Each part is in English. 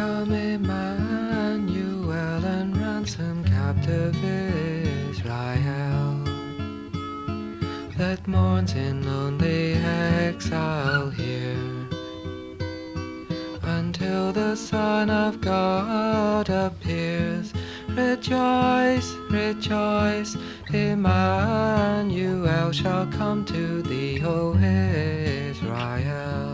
come Emmanuel and ransom captive Israel that mourns in lonely exile here, until the Son of God appears. Rejoice, rejoice, Emmanuel shall come to thee, O Israel.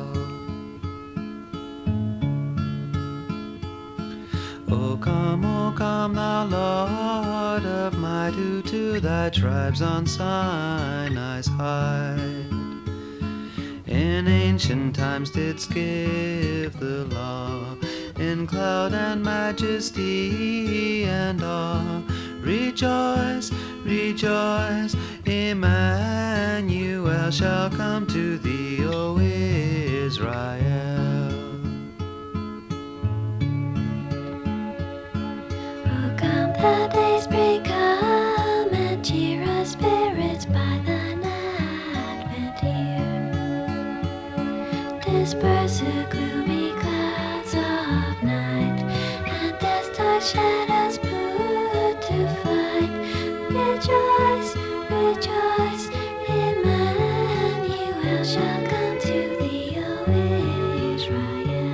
O come, thou Lord of might, who to thy tribes on Sinai's height in ancient times didst give the law, in cloud and majesty and awe. Rejoice, rejoice, Emmanuel shall come to thee, O Israel. The days bring calm and cheer our spirits by thine advent here. Disperse the gloomy clouds of night, and as dark shadows put to flight. Rejoice, rejoice, Emmanuel shall come to thee, O Israel.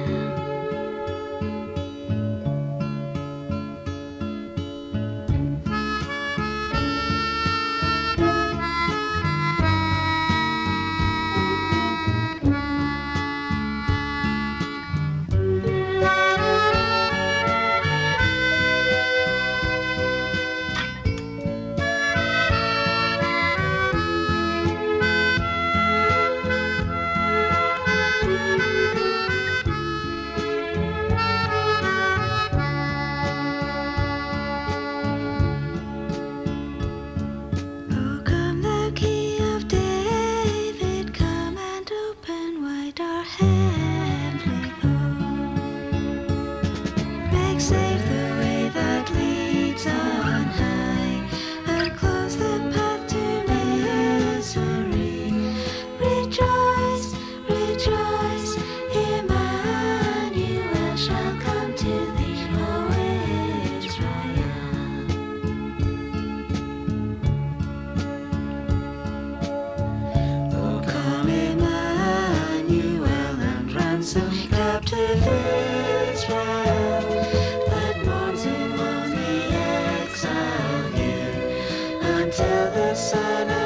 Save the way that leads on high, or close the path to misery. Rejoice, rejoice, Emmanuel shall come to thee, O Israel. O come, Emmanuel, and ransom captive Israel. Till the Son of